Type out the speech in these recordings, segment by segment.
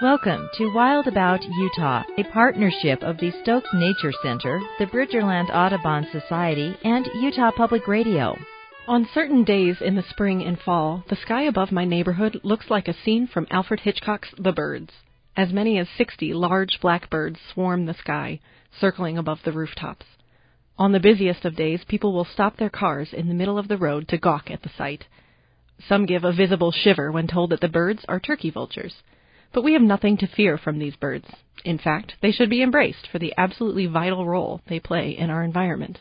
Welcome to Wild About Utah, a partnership of the Stokes Nature Center, the Bridgerland Audubon Society, and Utah Public Radio. On certain days in the spring and fall, the sky above my neighborhood looks like a scene from Alfred Hitchcock's The Birds. As many as 60 large black birds swarm the sky, circling above the rooftops. On the busiest of days, people will stop their cars in the middle of the road to gawk at the sight. Some give a visible shiver when told that the birds are turkey vultures. But we have nothing to fear from these birds. In fact, they should be embraced for the absolutely vital role they play in our environment.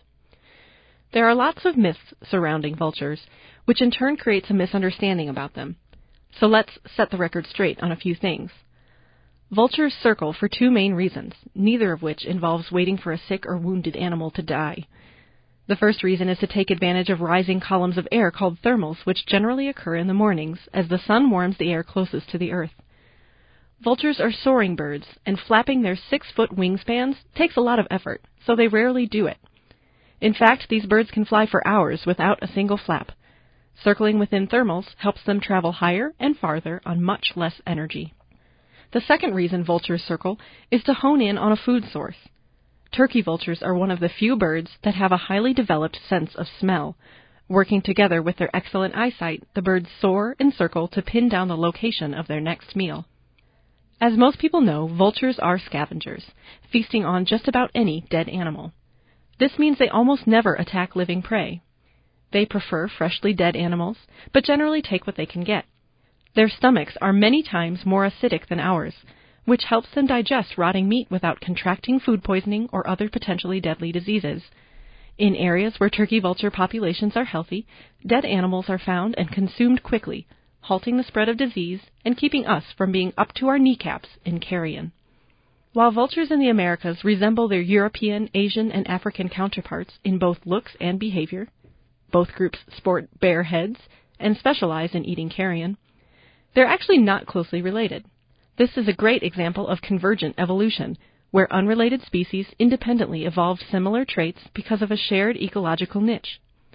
There are lots of myths surrounding vultures, which in turn creates a misunderstanding about them. So let's set the record straight on a few things. Vultures circle for two main reasons, neither of which involves waiting for a sick or wounded animal to die. The first reason is to take advantage of rising columns of air called thermals, which generally occur in the mornings as the sun warms the air closest to the earth. Vultures are soaring birds, and flapping their 6-foot wingspans takes a lot of effort, so they rarely do it. In fact, these birds can fly for hours without a single flap. Circling within thermals helps them travel higher and farther on much less energy. The second reason vultures circle is to hone in on a food source. Turkey vultures are one of the few birds that have a highly developed sense of smell. Working together with their excellent eyesight, the birds soar and circle to pin down the location of their next meal. As most people know, vultures are scavengers, feasting on just about any dead animal. This means they almost never attack living prey. They prefer freshly dead animals, but generally take what they can get. Their stomachs are many times more acidic than ours, which helps them digest rotting meat without contracting food poisoning or other potentially deadly diseases. In areas where turkey vulture populations are healthy, dead animals are found and consumed quickly, halting the spread of disease and keeping us from being up to our kneecaps in carrion. While vultures in the Americas resemble their European, Asian, and African counterparts in both looks and behavior, both groups sport bare heads and specialize in eating carrion, they're actually not closely related. This is a great example of convergent evolution, where unrelated species independently evolved similar traits because of a shared ecological niche.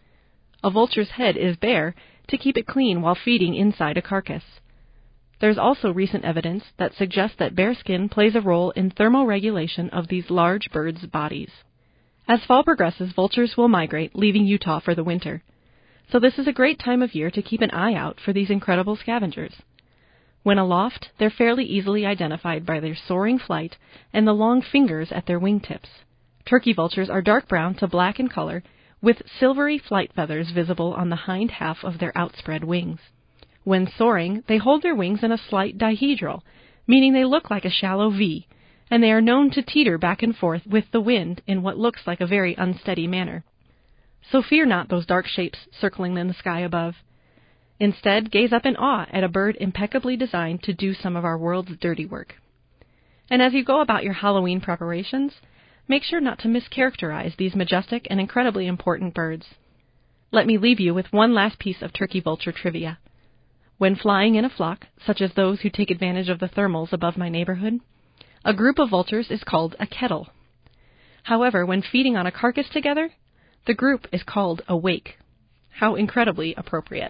A vulture's head is bare to keep it clean while feeding inside a carcass. There's also recent evidence that suggests that bare skin plays a role in thermoregulation of these large birds' bodies. As fall progresses, vultures will migrate, leaving Utah for the winter. So this is a great time of year to keep an eye out for these incredible scavengers. When aloft, they're fairly easily identified by their soaring flight and the long fingers at their wingtips. Turkey vultures are dark brown to black in color, with silvery flight feathers visible on the hind half of their outspread wings. When soaring, they hold their wings in a slight dihedral, meaning they look like a shallow V, and they are known to teeter back and forth with the wind in what looks like a very unsteady manner. So fear not those dark shapes circling in the sky above. Instead, gaze up in awe at a bird impeccably designed to do some of our world's dirty work. And as you go about your Halloween preparations, make sure not to mischaracterize these majestic and incredibly important birds. Let me leave you with one last piece of turkey vulture trivia. When flying in a flock, such as those who take advantage of the thermals above my neighborhood, a group of vultures is called a kettle. However, when feeding on a carcass together, the group is called a wake. How incredibly appropriate.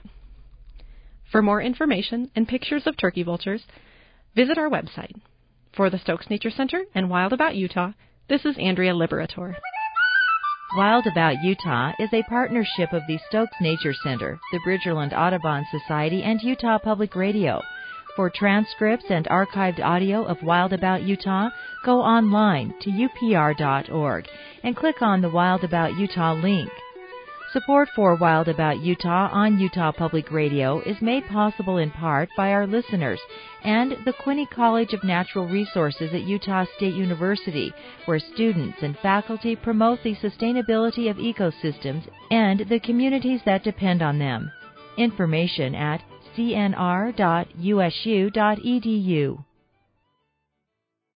For more information and pictures of turkey vultures, visit our website. For the Stokes Nature Center and Wild About Utah, this is Andrea Liberator. Wild About Utah is a partnership of the Stokes Nature Center, the Bridgerland Audubon Society, and Utah Public Radio. For transcripts and archived audio of Wild About Utah, go online to upr.org and click on the Wild About Utah link. Support for Wild About Utah on Utah Public Radio is made possible in part by our listeners and the Quinney College of Natural Resources at Utah State University, where students and faculty promote the sustainability of ecosystems and the communities that depend on them. Information at cnr.usu.edu.